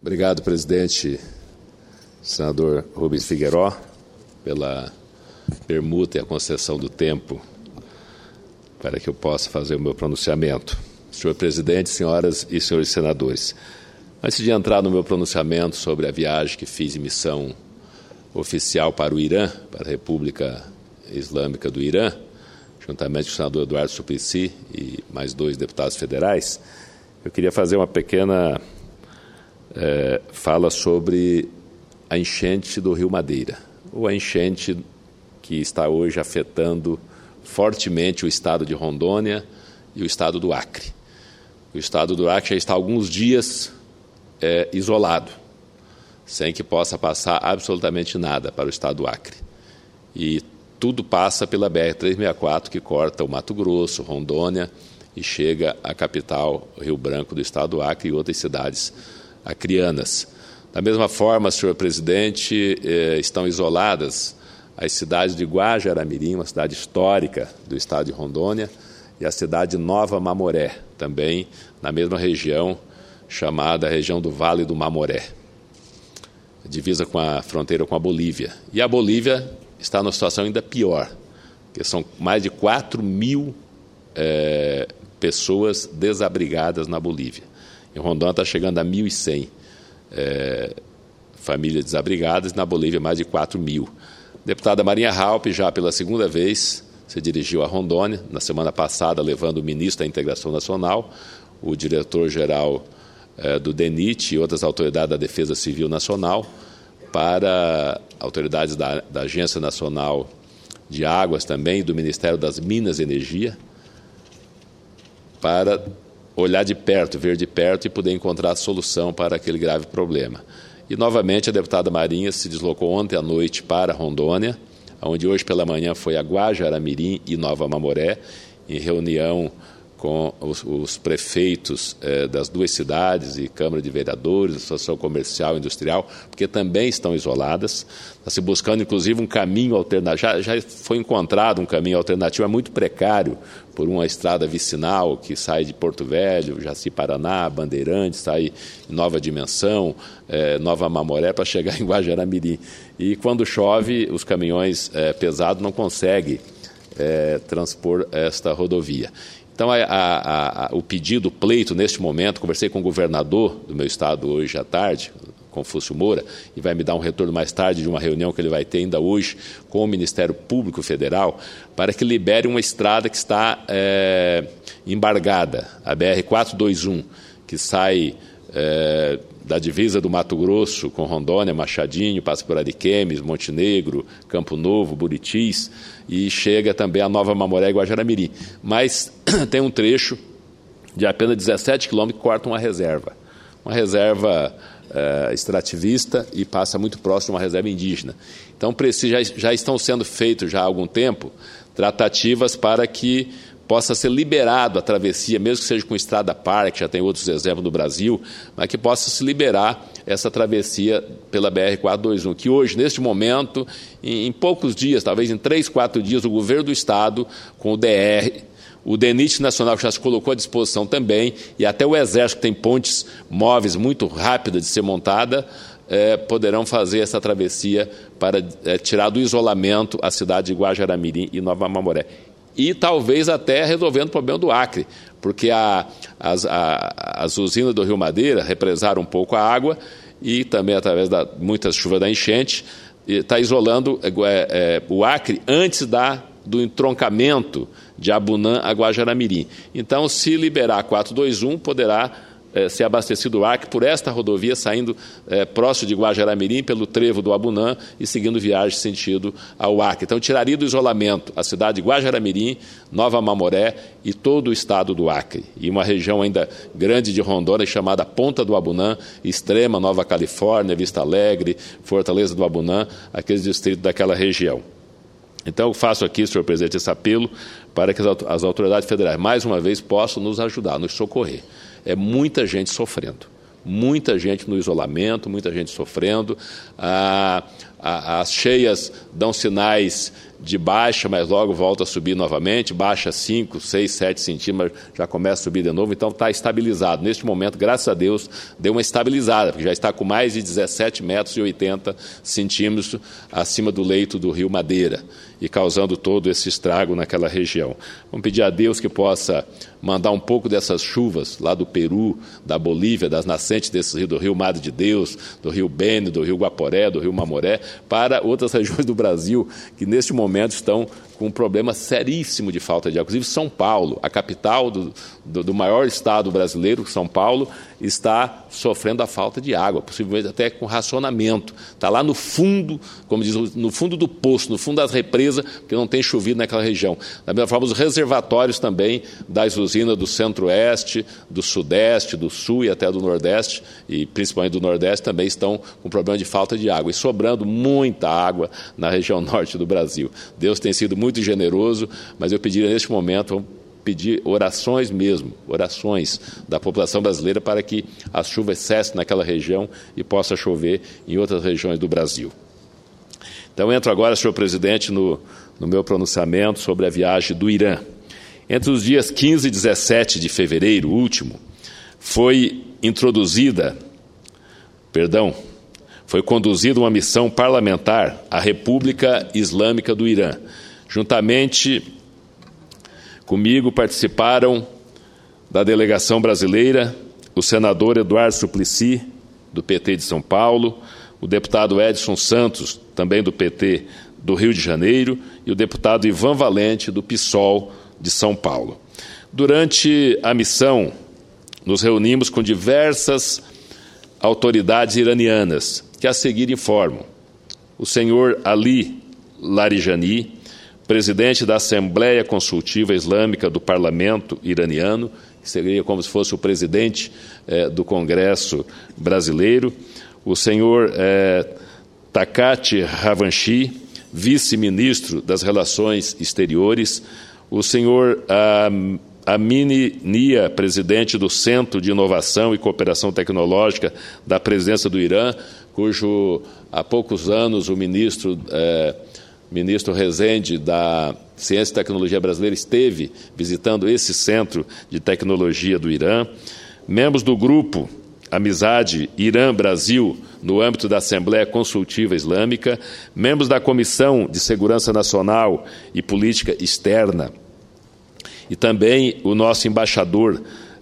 Obrigado, presidente, senador Rubens Figueiró, pela permuta e a concessão do tempo para que eu possa fazer o meu pronunciamento. Senhor presidente, senhoras e senhores senadores, antes de entrar no meu pronunciamento sobre a viagem que fiz em missão oficial para o Irã, para a República Islâmica do Irã, juntamente com o senador Eduardo Suplicy e mais 2 deputados federais, eu queria fazer uma pequena fala sobre a enchente do Rio Madeira, ou a enchente que está hoje afetando fortemente o estado de Rondônia e o estado do Acre. O estado do Acre já está há alguns dias isolado, sem que possa passar absolutamente nada para o estado do Acre. E tudo passa pela BR-364, que corta o Mato Grosso, Rondônia, e chega à capital, Rio Branco, do estado do Acre e outras cidades acreanas. Da mesma forma, senhor presidente, estão isoladas as cidades de Guajará-Mirim, uma cidade histórica do estado de Rondônia, e a cidade de Nova Mamoré, também na mesma região, chamada região do Vale do Mamoré, divisa com a fronteira com a Bolívia. E a Bolívia está numa situação ainda pior, porque são mais de 4.000 pessoas desabrigadas na Bolívia. Em Rondônia está chegando a 1.100 famílias desabrigadas, e na Bolívia mais de 4.000. A deputada Marinha Halpe, já pela segunda vez, se dirigiu a Rondônia, na semana passada, levando o ministro da Integração Nacional, o diretor-geral do DENIT e outras autoridades da Defesa Civil Nacional, para autoridades da Agência Nacional de Águas também, do Ministério das Minas e Energia, para olhar de perto, ver de perto e poder encontrar a solução para aquele grave problema. E, novamente, a deputada Marinha se deslocou ontem à noite para Rondônia, onde hoje pela manhã foi a Guajará-Mirim e Nova Mamoré, em reunião com os prefeitos das 2 cidades e Câmara de Vereadores, Associação Comercial e Industrial, porque também estão isoladas. Está se buscando, inclusive, um caminho alternativo. Já foi encontrado um caminho alternativo, é muito precário, por uma estrada vicinal que sai de Porto Velho, Jaci-Paraná, Bandeirantes, sai em Nova Dimensão, Nova Mamoré, para chegar em Guajará-Mirim. E quando chove, os caminhões pesados não conseguem transpor esta rodovia. Então, o pedido, o pleito, neste momento, conversei com o governador do meu estado hoje à tarde, Confúcio Moura, e vai me dar um retorno mais tarde de uma reunião que ele vai ter ainda hoje com o Ministério Público Federal, para que libere uma estrada que está embargada, a BR-421, que sai da divisa do Mato Grosso com Rondônia, Machadinho, passa por Ariquemes, Montenegro, Campo Novo, Buritis, e chega também a Nova Mamoré e Guajará-Mirim. Mas tem um trecho de apenas 17 quilômetros que corta uma reserva extrativista, e passa muito próximo de uma reserva indígena. Então, já estão sendo feitos já há algum tempo tratativas para que possa ser liberado a travessia, mesmo que seja com estrada parque, já tem outros exemplos no Brasil, mas que possa se liberar essa travessia pela BR-421, que hoje, neste momento, em poucos dias, talvez em 3, 4 dias, o governo do Estado, com o DR, o DENIT Nacional, que já se colocou à disposição também, e até o Exército, que tem pontes móveis muito rápidas de ser montada, poderão fazer essa travessia para tirar do isolamento a cidade de Guajará-Mirim e Nova Mamoré. E talvez até resolvendo o problema do Acre, porque as usinas do Rio Madeira represaram um pouco a água e também, através da muitas chuvas da enchente, está isolando o Acre antes do entroncamento de Abunã a Guajará-Mirim. Então, se liberar a 421, poderá ser abastecido o Acre por esta rodovia, saindo próximo de Guajará-Mirim, pelo trevo do Abunã e seguindo viagem sentido ao Acre. Então, tiraria do isolamento a cidade de Guajará-Mirim, Nova Mamoré e todo o estado do Acre. E uma região ainda grande de Rondônia, chamada Ponta do Abunã, Extrema, Nova Califórnia, Vista Alegre, Fortaleza do Abunã, aqueles distritos daquela região. Então, eu faço aqui, senhor presidente, esse apelo para que as autoridades federais, mais uma vez, possam nos ajudar, nos socorrer. É muita gente sofrendo, muita gente no isolamento, muita gente sofrendo. As cheias dão sinais de baixa, mas logo volta a subir novamente, baixa 5, 6, 7 centímetros, já começa a subir de novo, então está estabilizado. Neste momento, graças a Deus, deu uma estabilizada, porque já está com mais de 17,80 metros acima do leito do rio Madeira, e causando todo esse estrago naquela região. Vamos pedir a Deus que possa mandar um pouco dessas chuvas lá do Peru, da Bolívia, das nascentes desse rio, do rio Madre de Deus, do rio Beni, do rio Guaporé, do rio Mamoré, para outras regiões do Brasil que neste momento estão com um problema seríssimo de falta de água. Inclusive São Paulo, a capital do maior estado brasileiro, São Paulo, está sofrendo a falta de água, possivelmente até com racionamento. Está lá no fundo, como diz, no fundo do poço, no fundo das represas, porque não tem chovido naquela região. Da mesma forma, os reservatórios também das usinas do Centro-Oeste, do Sudeste, do Sul e até do Nordeste, e principalmente do Nordeste, também estão com problema de falta de água, e sobrando muita água na região norte do Brasil. Deus tem sido muito generoso, mas eu pediria neste momento, vamos pedir orações mesmo, orações da população brasileira para que as chuvas cessem naquela região e possa chover em outras regiões do Brasil. Então, entro agora, senhor presidente, no meu pronunciamento sobre a viagem do Irã. Entre os dias 15 e 17 de fevereiro último, foi conduzida uma missão parlamentar à República Islâmica do Irã. Juntamente comigo participaram da delegação brasileira o senador Eduardo Suplicy, do PT de São Paulo, o deputado Edson Santos, também do PT do Rio de Janeiro, e o deputado Ivan Valente, do PSOL de São Paulo. Durante a missão, nos reunimos com diversas autoridades iranianas, que a seguir informam: o senhor Ali Larijani, presidente da Assembleia Consultiva Islâmica do Parlamento iraniano, que seria como se fosse o presidente do Congresso brasileiro, o senhor Takati Ravanchi, vice-ministro das Relações Exteriores, o senhor Amini Nia, presidente do Centro de Inovação e Cooperação Tecnológica da Presidência do Irã, cujo há poucos anos o ministro Rezende, da Ciência e Tecnologia Brasileira, esteve visitando esse centro de tecnologia do Irã, membros do grupo Amizade Irã-Brasil, no âmbito da Assembleia Consultiva Islâmica, membros da Comissão de Segurança Nacional e Política Externa, e também o nosso embaixador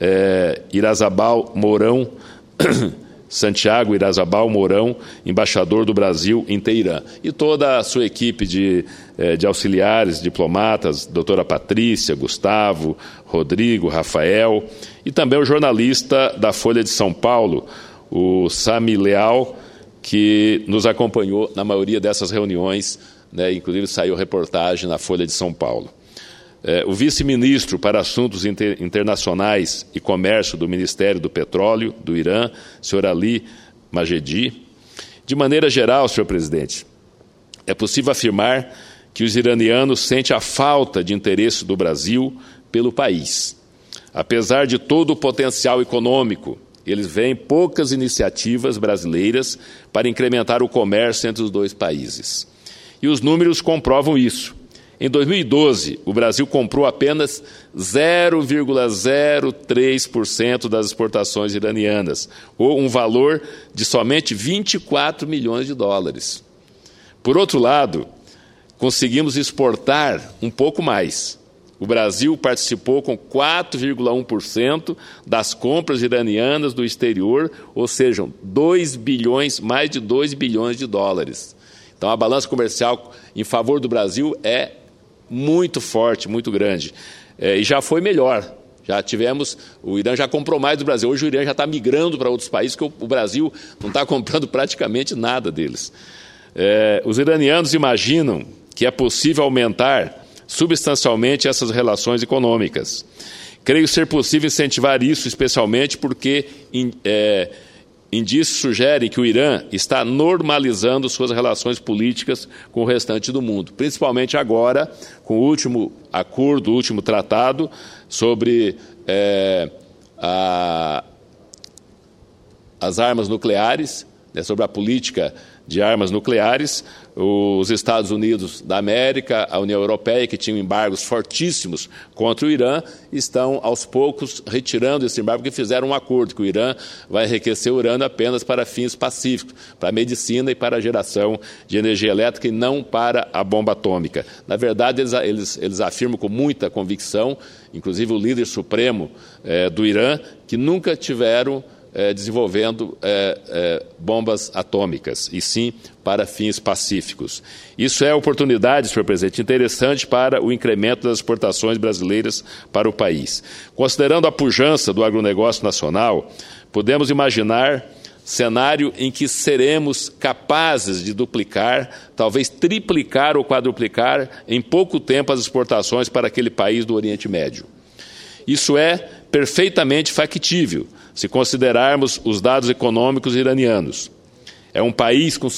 Irazabal Mourão, Santiago Irazabal Mourão, embaixador do Brasil em Teherã, e toda a sua equipe de auxiliares, diplomatas, doutora Patrícia, Gustavo, Rodrigo, Rafael, e também o jornalista da Folha de São Paulo, o Sami Leal, que nos acompanhou na maioria dessas reuniões, né, inclusive saiu reportagem na Folha de São Paulo. O vice-ministro para Assuntos Internacionais e Comércio do Ministério do Petróleo do Irã, senhor Ali Majedi. De maneira geral, senhor presidente, é possível afirmar que os iranianos sentem a falta de interesse do Brasil pelo país. Apesar de todo o potencial econômico, eles veem poucas iniciativas brasileiras para incrementar o comércio entre os dois países. E os números comprovam isso. Em 2012, o Brasil comprou apenas 0,03% das exportações iranianas, ou um valor de somente 24 milhões de dólares. Por outro lado, conseguimos exportar um pouco mais. O Brasil participou com 4,1% das compras iranianas do exterior, ou seja, mais de 2 bilhões de dólares. Então, a balança comercial em favor do Brasil é muito forte, muito grande. E já foi melhor. O Irã já comprou mais do Brasil. Hoje o Irã já está migrando para outros países, porque o Brasil não está comprando praticamente nada deles. Os iranianos imaginam que é possível aumentar substancialmente essas relações econômicas. Creio ser possível incentivar isso, especialmente porque indícios sugerem que o Irã está normalizando suas relações políticas com o restante do mundo, principalmente agora, com o último acordo, o último tratado sobre as armas nucleares, sobre a política de armas nucleares. Os Estados Unidos da América, a União Europeia, que tinham embargos fortíssimos contra o Irã, estão aos poucos retirando esse embargo, porque fizeram um acordo que o Irã vai enriquecer o urânio apenas para fins pacíficos, para a medicina e para a geração de energia elétrica e não para a bomba atômica. Na verdade, eles afirmam com muita convicção, inclusive o líder supremo do Irã, que nunca tiveram desenvolvendo bombas atômicas, e sim para fins pacíficos. Isso é oportunidade, senhor presidente, interessante para o incremento das exportações brasileiras para o país. Considerando a pujança do agronegócio nacional, podemos imaginar cenário em que seremos capazes de duplicar, talvez triplicar ou quadruplicar em pouco tempo as exportações para aquele país do Oriente Médio. Isso é perfeitamente factível, se considerarmos os dados econômicos iranianos. É um país com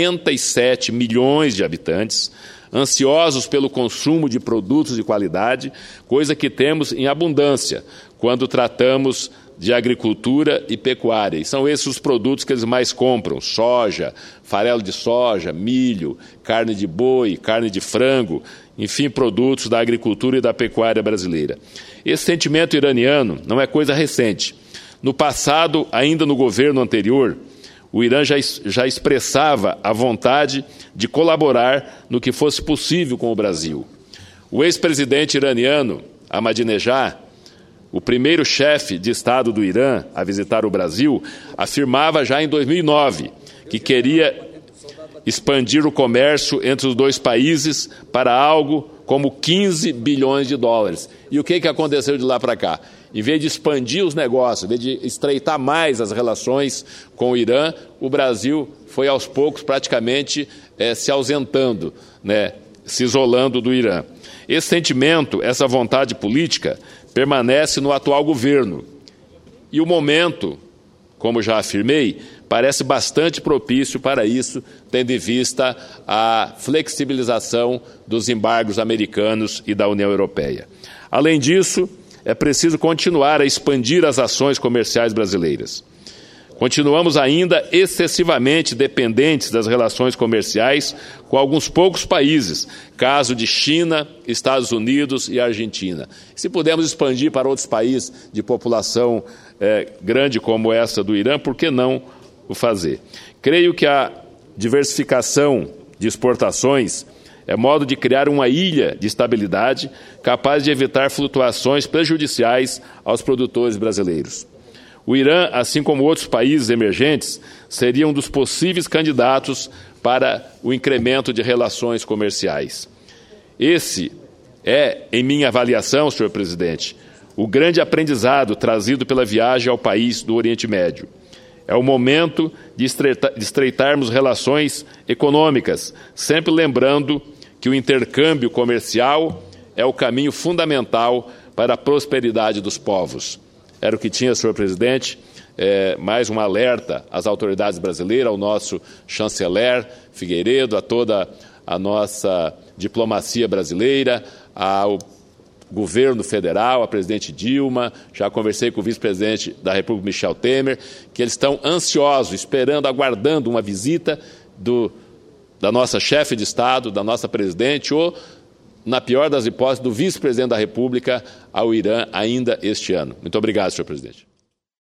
77 milhões de habitantes, ansiosos pelo consumo de produtos de qualidade, coisa que temos em abundância quando tratamos de agricultura e pecuária. E são esses os produtos que eles mais compram: soja, farelo de soja, milho, carne de boi, carne de frango, enfim, produtos da agricultura e da pecuária brasileira. Esse sentimento iraniano não é coisa recente. No passado, ainda no governo anterior, o Irã já expressava a vontade de colaborar no que fosse possível com o Brasil. O ex-presidente iraniano, Ahmadinejad, o primeiro chefe de Estado do Irã a visitar o Brasil, afirmava já em 2009 que queria expandir o comércio entre os dois países para algo como 15 bilhões de dólares. E o que aconteceu de lá para cá? Em vez de expandir os negócios, em vez de estreitar mais as relações com o Irã, o Brasil foi aos poucos praticamente se ausentando, se isolando do Irã. Esse sentimento, essa vontade política, permanece no atual governo. E o momento, como já afirmei, parece bastante propício para isso, tendo em vista a flexibilização dos embargos americanos e da União Europeia. Além disso, é preciso continuar a expandir as ações comerciais brasileiras. Continuamos ainda excessivamente dependentes das relações comerciais com alguns poucos países, caso de China, Estados Unidos e Argentina. Se pudermos expandir para outros países de população grande como essa do Irã, por que não o fazer? Creio que a diversificação de exportações é modo de criar uma ilha de estabilidade capaz de evitar flutuações prejudiciais aos produtores brasileiros. O Irã, assim como outros países emergentes, seria um dos possíveis candidatos para o incremento de relações comerciais. Esse é, em minha avaliação, senhor presidente, o grande aprendizado trazido pela viagem ao país do Oriente Médio. É o momento de estreitarmos relações econômicas, sempre lembrando que o intercâmbio comercial é o caminho fundamental para a prosperidade dos povos. Era o que tinha, senhor presidente, mais um alerta às autoridades brasileiras, ao nosso chanceler Figueiredo, a toda a nossa diplomacia brasileira, ao governo federal, a presidente Dilma, já conversei com o vice-presidente da República, Michel Temer, que eles estão ansiosos, esperando, aguardando uma visita da nossa chefe de Estado, da nossa presidente, ou, na pior das hipóteses, do vice-presidente da República ao Irã ainda este ano. Muito obrigado, senhor presidente.